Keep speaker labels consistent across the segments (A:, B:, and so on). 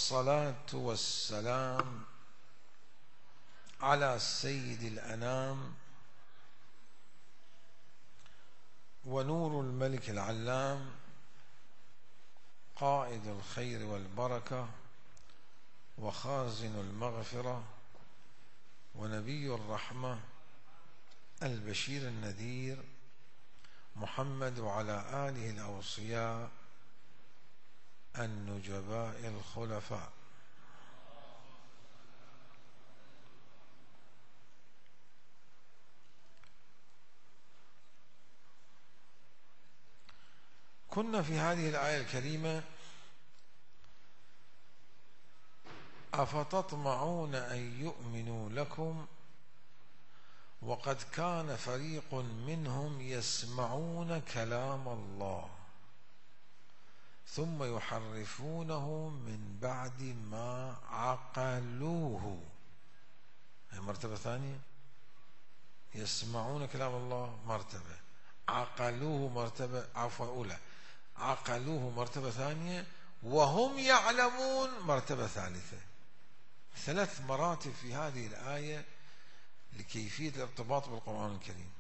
A: والصلاة والسلام على سيد الأنام ونور الملك العلام قائد الخير والبركة وخازن المغفرة ونبي الرحمة البشير النذير محمد وعلى آله الأوصياء النجباء الخلفاء. كنا في هذه الآية الكريمة: أفتطمعون أن يؤمنوا لكم وقد كان فريق منهم يسمعون كلام الله ثم يحرفونه من بعد ما عقلوه. هي مرتبة ثانية. يسمعون كلام الله مرتبة، عقلوه مرتبة أولى، عقلوه مرتبة ثانية، وهم يعلمون مرتبة ثالثة. 3 مراتب في هذه الآية لكيفية الارتباط بالقرآن الكريم.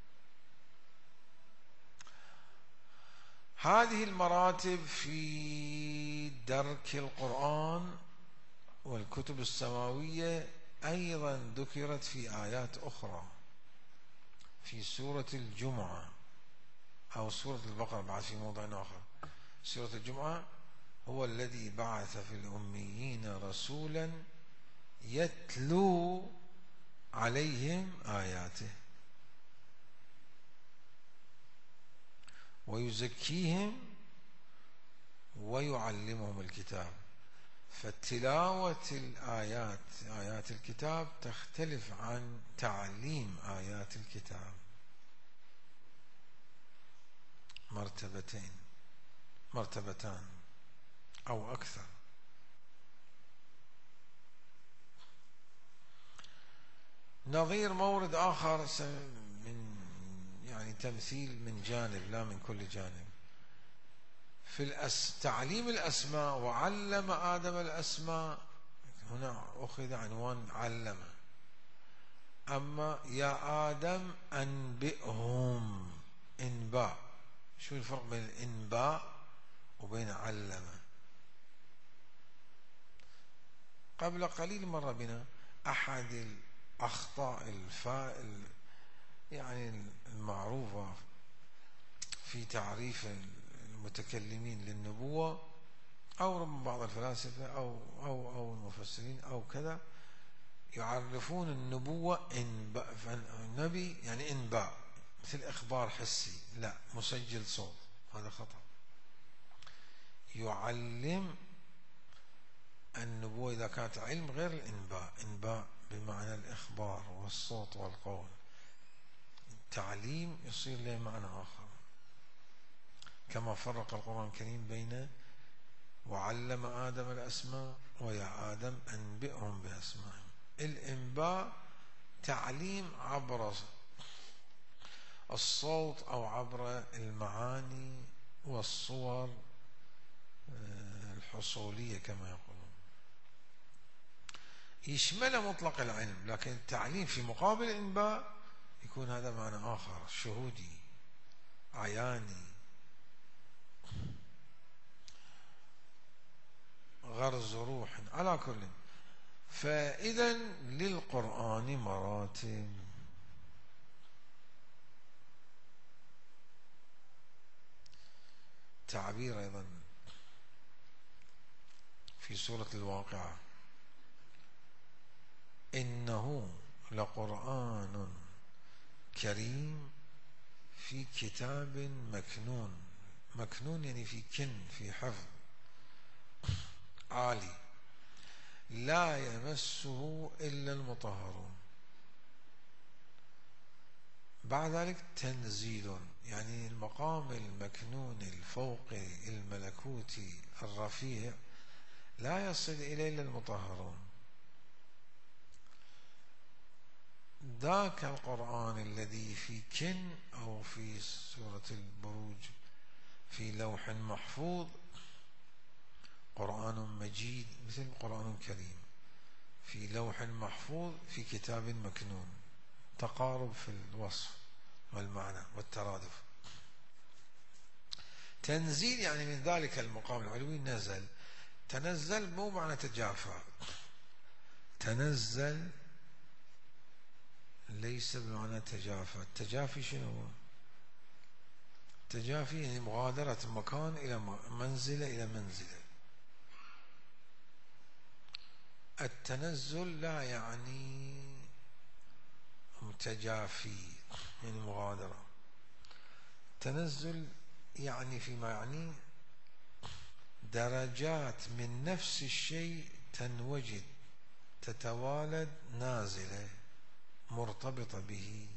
A: هذه المراتب في درك القرآن والكتب السماوية أيضا ذكرت في آيات أخرى في سورة الجمعة أو سورة البقرة بعد في موضع آخر. سورة الجمعة: هو الذي بعث في الأميين رسولا يتلو عليهم آياته ويزكيهم ويعلمهم الكتاب. فتلاوة الآيات، آيات الكتاب، تختلف عن تعليم آيات الكتاب. مرتبتان أو أكثر. نظير مورد آخر من تمثيل من جانب لا من كل جانب. في تعليم الأسماء: وعلم آدم الأسماء، هنا أخذ عنوان علم. أما يا آدم أنبئهم، إنباء. شو الفرق بين الإنباء وبين علم؟ قبل قليل مر بنا أحد الأخطاء المعروفة في تعريف المتكلمين للنبوة أو ربما بعض الفلاسفة أو المفسرين أو كذا، يعرفون النبوة النبي يعني إنباء، مثل إخبار حسي، لا، مسجل صوت. هذا خطأ. يعلم النبوة إذا كانت علم غير الإنباء. إنباء بمعنى الإخبار والصوت والقول. التعليم يصير له معنى آخر، كما فرق القرآن الكريم بين وعلم آدم الأسماء ويا آدم أنبئهم بأسمائهم. الإنباء تعليم عبر الصوت أو عبر المعاني والصور الحصولية كما يقولون. يشمل مطلق العلم، لكن التعليم في مقابل الإنباء يكون هذا معنى آخر، شهودي، عياني، غرز روح. على كل، فإذا للقرآن مراتب. تعبير أيضا في سورة الواقعة: إنه لقرآن كريم في كتاب مكنون. مكنون يعني في في حفظ عالي، لا يمسه إلا المطهرون. بعد ذلك تنزيل، يعني المقام المكنون الفوقي الملكوتي الرفيع لا يصل إليه إلا المطهرون. ذاك القرآن الذي في أو في سورة البروج في لوح محفوظ قرآن مجيد مثل قرآن كريم، في لوح محفوظ، في كتاب مكنون، تقارب في الوصف والمعنى والترادف. تنزيل يعني من ذلك المقام العلوي نزل. تنزل مو معنى تجافى، تنزل ليس بمعنى تجافى. التجافي شنو هو؟ التجافي يعني مغادرة مكان إلى منزلة إلى منزلة. التنزل لا يعني تجافي يعني مغادرة. التنزل يعني فيما يعني درجات من نفس الشيء تنوجد تتوالد نازلة مرتبطة به.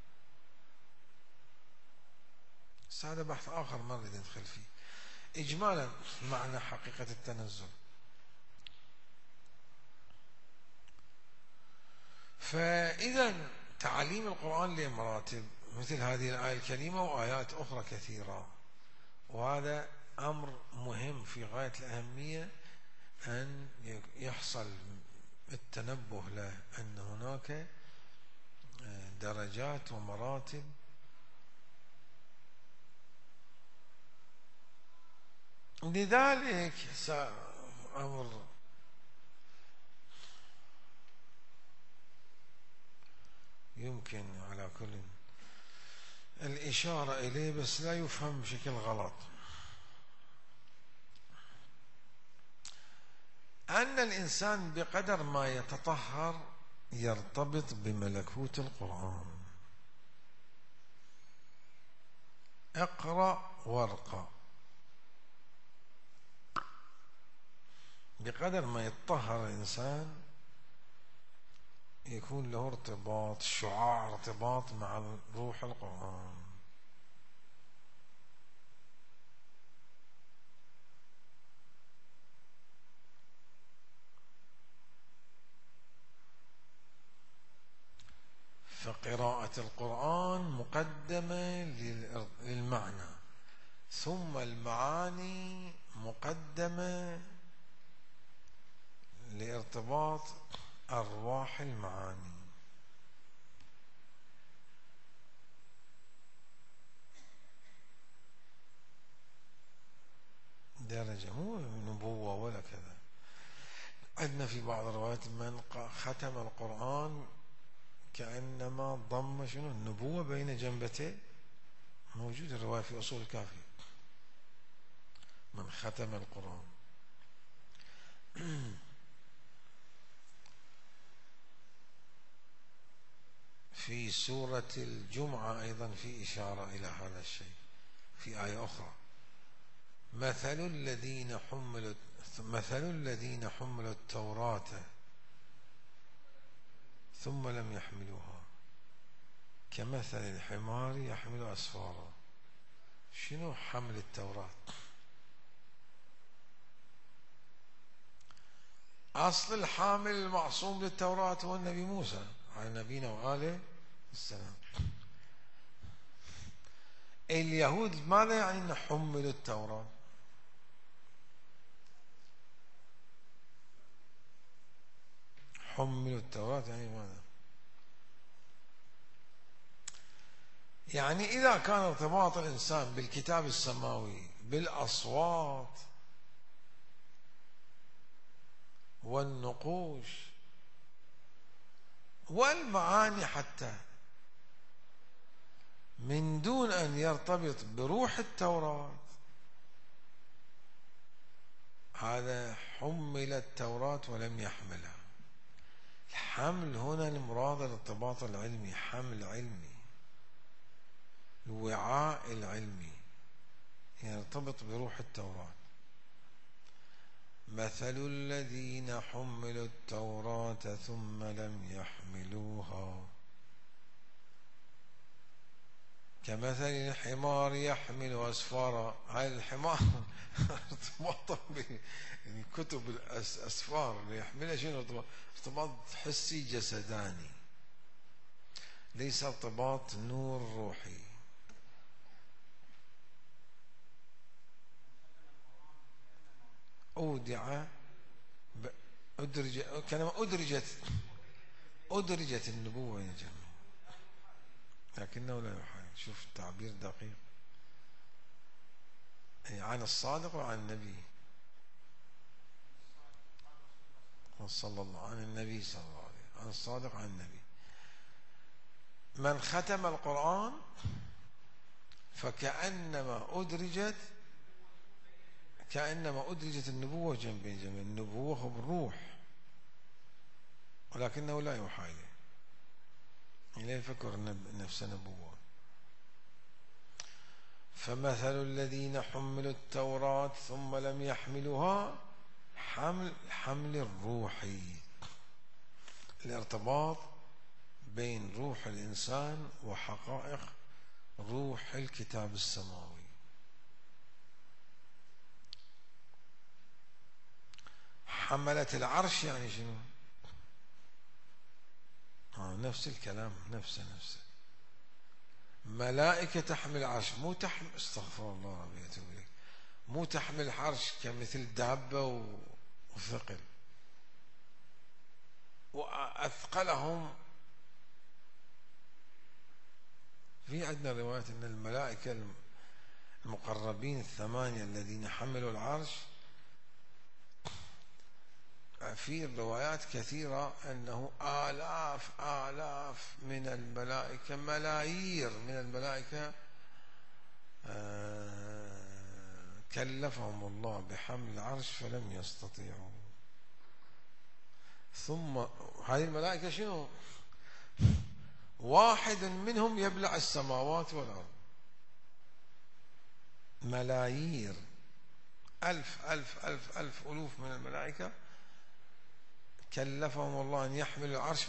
A: هذا بحث آخر ما نريد ندخل فيه. إجمالا معنى حقيقة التنزل. فإذا تعاليم القرآن له مراتب مثل هذه الآية الكريمة وآيات أخرى كثيرة، وهذا أمر مهم في غاية الأهمية أن يحصل التنبه له، أن هناك درجات ومراتب لذلك. أمر يمكن على كل الإشارة إليه بس لا يفهم بشكل غلط. أن الإنسان بقدر ما يتطهر يرتبط بملكوت القرآن. اقرأ وارقى. بقدر ما يتطهر الإنسان يكون له ارتباط، شعاع ارتباط مع روح القرآن. فقراءة القرآن مقدمة للمعنى، ثم المعاني مقدمة لارتباط أرواح المعاني. درجة مو نبوة ولا كذا. عندنا في بعض الروايات من ختم القرآن كأنما ضم شنو النبوة بين جنبتيه، موجود الرواية في أصول الكافي. من ختم القرآن في سورة الجمعة أيضا في إشارة إلى هذا الشيء في آية أخرى. مثل الذين حملوا التوراة ثم لم يحملوها كمثل الحمار يحمل أسفارا. شنو حمل التوراة؟ أصل الحامل المعصوم للتوراة هو النبي موسى على نبينا وآله السلام. اليهود ماذا يعني أن حملوا التوراة؟ حملوا التوراة يعني ماذا؟ يعني إذا كان ارتباط الإنسان بالكتاب السماوي بالأصوات والنقوش والمعاني حتى من دون أن يرتبط بروح التوراة، هذا حمل التوراة ولم يحملها. الحمل هنا المراد الارتباط العلمي، حمل علمي، الوعاء العلمي يرتبط بروح التوراة. مثل الذين حملوا التوراة ثم لم يحملوها كمثل الحمار يحمل أسفارا. هاي الحمار ارتباطا بكتب الأسفار اللي يحملها شنو؟ ارتباط حسي جسداني، ليس ارتباط نور روحي. أودع أدرج، كلمة أدرجت النبوة يا جماعة، لكنه لا يحال. شوف التعبير دقيق، عن الصادق وعن النبي صلى الله، عن النبي صلى الله عليه وسلم، عن الصادق عن النبي. من ختم القرآن فكأنما أدرجت النبوة جنب جنب. النبوة بالروح، ولكنه لا يوحى إليه، لا يفكر نفسه نبوة. فمثل الذين حملوا التوراة ثم لم يحملوها حمل الروح، الارتباط بين روح الإنسان وحقائق روح الكتاب السماوي. حملة العرش يعني شنو؟ نفس الكلام، نفسه ملائكة تحمل العرش، مو تحمل، استغفر الله ربي أتوب إليك، مو تحمل العرش كمثل دابة وثقل، وأثقلهم. في عندنا رواية أن الملائكة المقربين الثمانية الذين حملوا العرش، في روايات كثيرة أنه آلاف من الملائكة، ملايير من الملائكة كلفهم الله بحمل العرش فلم يستطيعوا. ثم هذه الملائكة شنو؟ واحد منهم يبلع السماوات والأرض، ملايير، ألف ألوف من الملائكة كلفهم الله أن يحملوا العرش،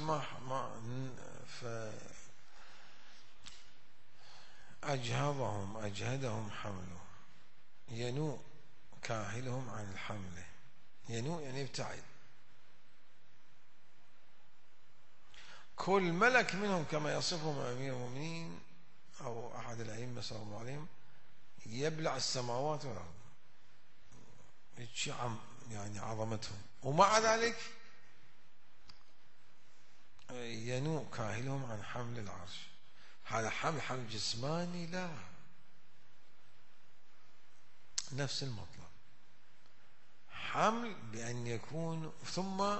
A: أجهدهم حمله، ينوء كاهلهم عن الحمل. ينوء يعني يبتعد. كل ملك منهم كما يصفهم أمير المؤمنين أو أحد الأئمة صلى الله عليهم يبلع السماوات والأرض، يعني عظمتهم، ومع ذلك ينوء كاهلهم عن حمل العرش. هذا حمل جسماني؟ لا، نفس المطلب، حمل بأن يكون. ثم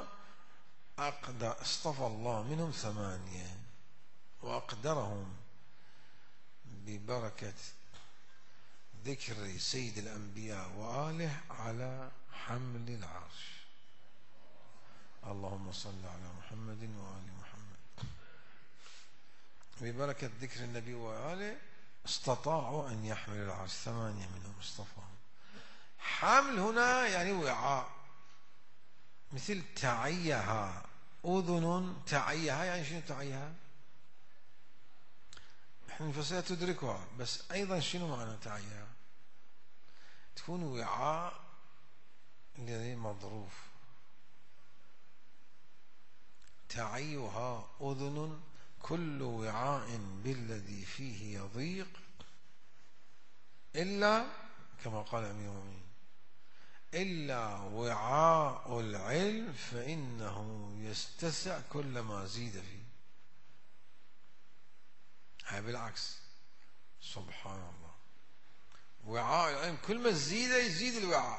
A: اصطفى الله منهم 8 وأقدرهم ببركة ذكر سيد الأنبياء وآله على حمل العرش. اللهم صل على محمد وآل محمد. ببركة ذكر النبي وآله استطاعوا أن يحملوا العرش، 8 منهم اصطفاهم. حمل هنا يعني وعاء، مثل تعيها أذن، تعيها يعني شنو تعيها؟ احنا نفسها تدركها، بس أيضا شنو معنى تعيها؟ تكون وعاء الذي مظروف، تعيها أذن كل وعاء بالذي فيه يضيق إلا، كما قال أمير المؤمنين، إلا وعاء العلم فإنه يستسع كلما زيد فيه. هاي بالعكس، سبحان الله، وعاء العلم كل ما يزيد الوعاء،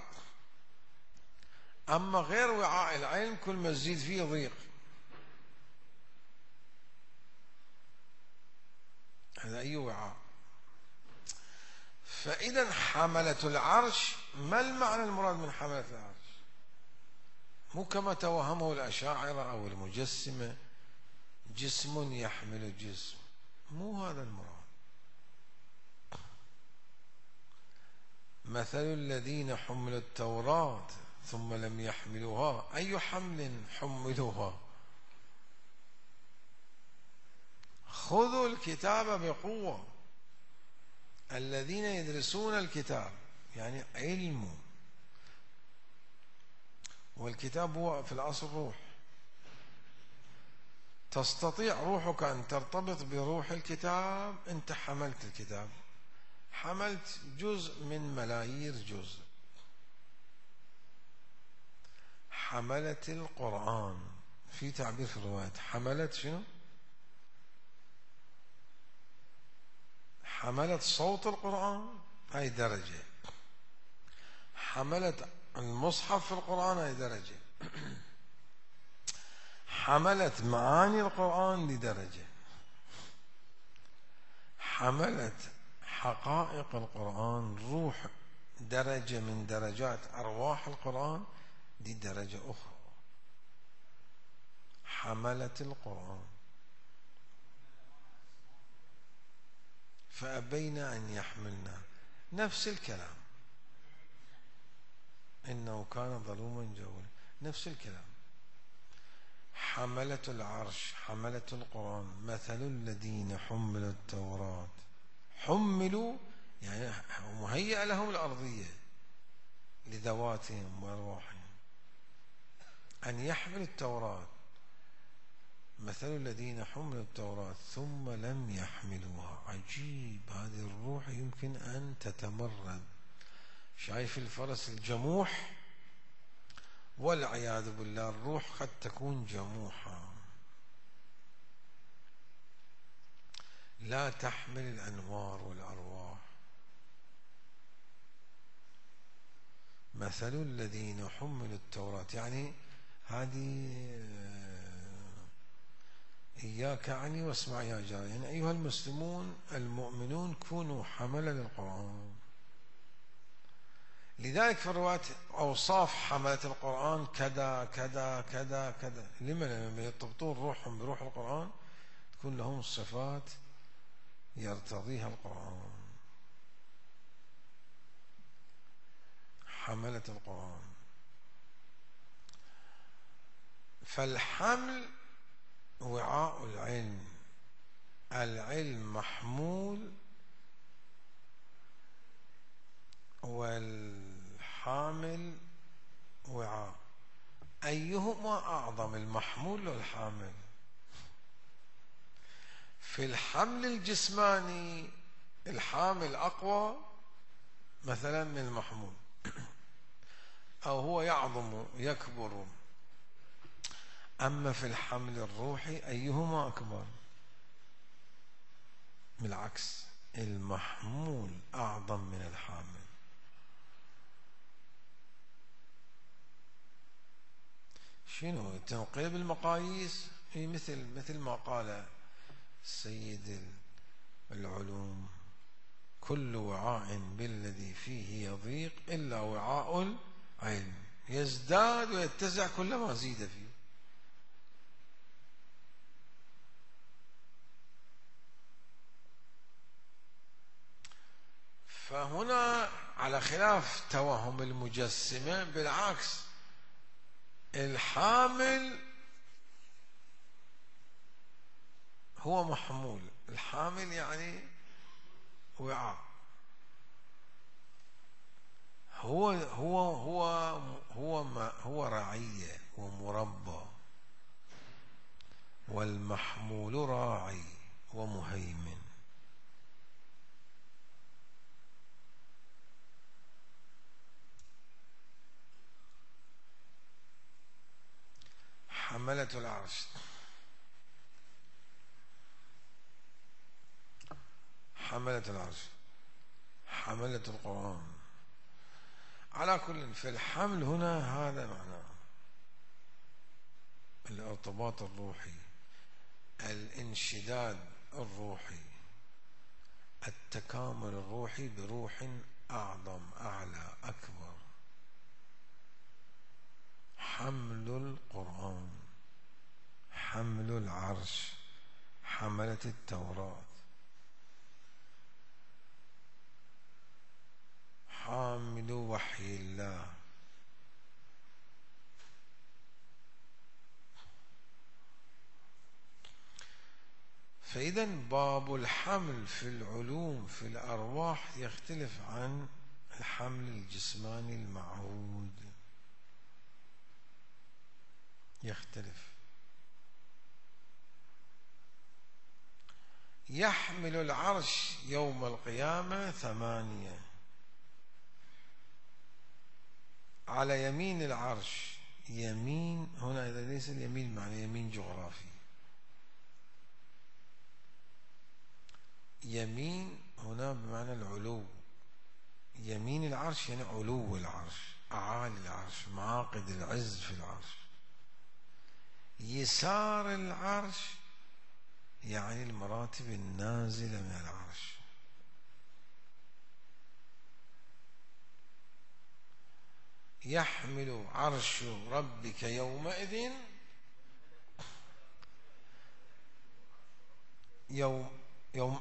A: أما غير وعاء العلم كل ما تزيد فيه ضيق. هذا أي وعاء. فإذا حملة العرش، ما المعنى المراد من حملة العرش؟ مو كما توهمه الأشاعرة أو المجسمة، جسم يحمل جسم، مو هذا المراد. مثل الذين حملوا التوراة ثم لم يحملوها، أي حمل حملوها؟ خذوا الكتاب بقوة، الذين يدرسون الكتاب يعني علم، والكتاب هو في الأصل روح. تستطيع روحك أن ترتبط بروح الكتاب. أنت حملت الكتاب، حملت جزء من ملايير جزء. حملة القرآن، في تعبير في الرواية حملة شنو؟ حملة صوت القرآن، هاي درجة. حملة المصحف في القرآن، هاي درجة. حملة معاني القرآن، لدرجة. حملة حقائق القرآن، روح، درجة من درجات أرواح القرآن، دي درجة أخرى. حملة القرآن. فأبين أن يحملنا، نفس الكلام، إنه كان ظلوما جهولا، نفس الكلام. حملة العرش، حملة القرآن، مثل الذين حملوا التوراة، حملوا يعني مهيأ لهم الأرضية لذواتهم وأرواحهم أن يحملوا التوراة، مثل الذين حملوا التوراة ثم لم يحملوها. عجيب، هذه الروح يمكن أن تتمرد. شايف الفرس الجموح؟ والعياذ بالله الروح قد تكون جموحة، لا تحمل الأنوار والأرواح. مثل الذين حملوا التوراة، يعني هذه إياك عني واسمع يا جاري، يعني أيها المسلمون المؤمنون كونوا حملة للقرآن. لذلك في الروايات أوصاف حملة القرآن كذا كذا كذا كذا. لما يرتبطون روحهم بروح القرآن تكون لهم صفات يرتضيها القرآن. حملة القرآن. فالحمل وعاء العلم، العلم محمول والحامل وعاء. أيهما أعظم، المحمول والحامل؟ في الحمل الجسماني الحامل أقوى مثلا من المحمول، أو هو يعظم يكبر. أما في الحمل الروحي أيهما أكبر؟ بالعكس، المحمول أعظم من الحامل. شنو تنقلب المقاييس؟ هي مثل ما قال سيد العلوم: كل وعاء بالذي فيه يضيق إلا وعاء العلم، يزداد ويتسع كلما زيد فيه. فهنا على خلاف توهم المجسمة، بالعكس، الحامل هو محمول، الحامل يعني وعاء، هو رعية ومربى، والمحمول راعي ومهيمن. حملة العرش، حملة العرش، حملة القرآن. على كل، في الحمل هنا هذا معناه الارتباط الروحي، الانشداد الروحي، التكامل الروحي بروح أعظم أعلى أكبر. حمل القرآن، حمل العرش، حملة التوراة، حامل وحي الله. فإذا باب الحمل في العلوم في الأرواح يختلف عن الحمل الجسماني المعهود، يختلف. يحمل العرش يوم القيامة 8، على يمين العرش يمين هنا إذا ليس اليمين معنى يمين جغرافي. يمين هنا بمعنى العلو. يمين العرش يعني علو العرش، أعالي العرش، معاقد العز في العرش. يسار العرش يعني المراتب النازلة من العرش. يحمل عرش ربك يومئذ يوم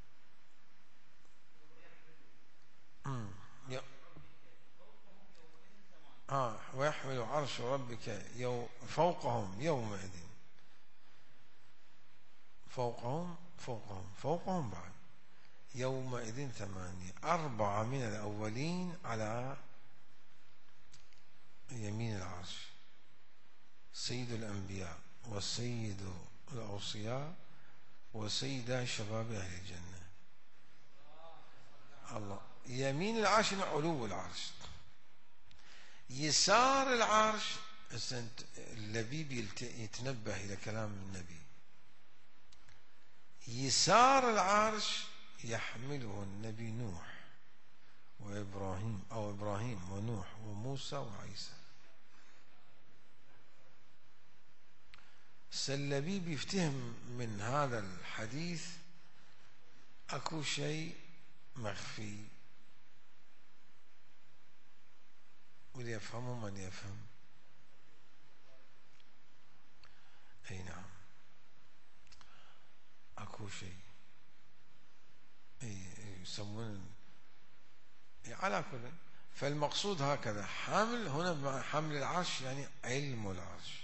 A: ويحمل عرش ربك فوقهم يومئذ. فوقهم بعد يومئذ 8، 4 من الأولين على يمين العرش، سيد الأنبياء وسيد الأوصياء وسيد شباب أهل الجنة. الله. يمين العرش علو العرش. يسار العرش، اللبيب يتنبه إلى كلام النبي. يسار العرش يحمله النبي نوح وإبراهيم، أو إبراهيم ونوح وموسى وعيسى. اللبيب يفتهم من هذا الحديث أكو شيء مخفي، وليفهمه من يفهم. أي نعم، أكو شيء يسمون على كل. فالمقصود هكذا، حمل هنا حمل العرش يعني علم العرش.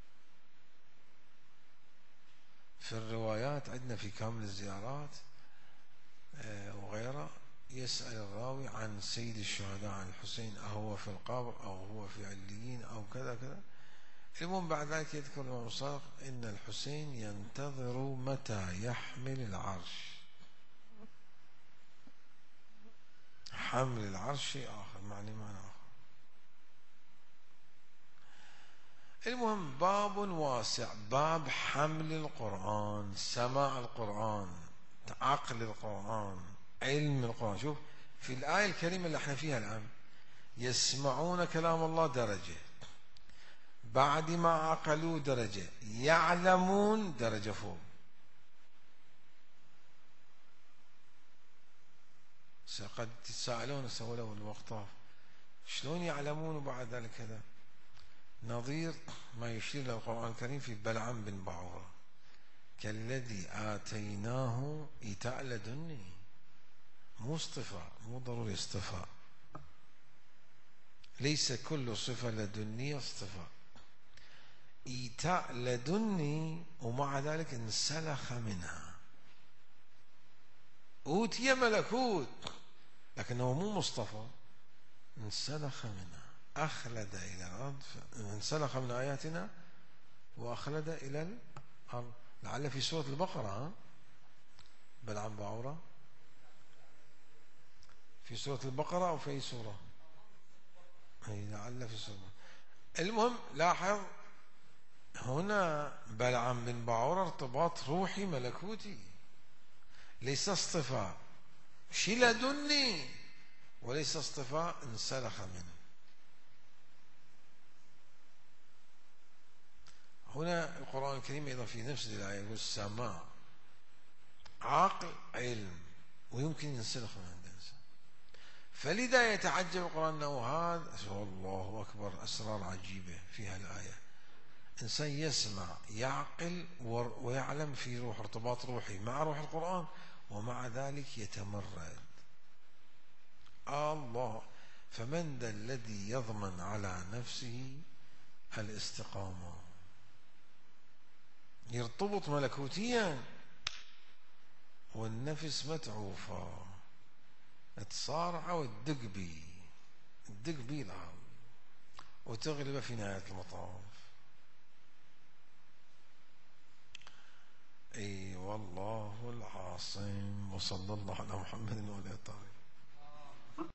A: في الروايات عندنا في كامل الزيارات وغيره، يسأل الراوي عن سيد الشهداء، عن الحسين، أهو في القبر أو هو في عليين أو كذا كذا. المهم بعد ذلك يذكر الإمام الصادق إن الحسين ينتظر متى يحمل العرش. حمل العرش شيء آخر، معنى آخر. المهم باب واسع، باب حمل القرآن، سماع القرآن، عقل القرآن، علم القرآن. شوف في الآية الكريمة اللي احنا فيها الآن، يسمعون كلام الله درجة، بعد ما عقلوا درجة، يعلمون درجة فوق. قد تساءلون سولوا الوقت شلون يعلمون وبعد ذلك كذا. نظير ما يشير للقرآن الكريم في بلعم بن بعورة، كالذي آتيناه إيتاء لدني. مو اصطفاء، مو ضروري اصطفاء، ليس كل صفة لدنية اصطفاء. إيتاء لدني ومع ذلك انسلخ منها. أوتي ملكوت لكنه مو مصطفى، انسلخ منها، أخلد إلى الأرض، انسلخ من آياتنا وأخلد إلى الأرض. لعل في سورة البقرة بلعم بعورة، في سورة البقرة أو في أي سورة؟ أي لعل في سورة. المهم لاحظ هنا بلعم بن بعورة ارتباط روحي ملكوتي، ليس اصطفاء شي لدني، وليس اصطفاء انسلخ منه. هنا القرآن الكريم أيضا في نفس الآية يقول السماع، عقل، علم، ويمكن ينسلخ من عند الإنسان. فلذا يتعجب القرآن أنه هذا الله أكبر، أسرار عجيبة في هالآية. إنسان يسمع، يعقل ويعلم في روح، ارتباط روحي مع روح القرآن، ومع ذلك يتمرد. الله. فمن ذا الذي يضمن على نفسه الاستقامة؟ يرتبط ملكوتيا والنفس متعوفة، تصارع وتدق بي الأرض وتغلب في نهاية المطاف. اي والله العاصم. وصلى الله على محمد وعلى اله.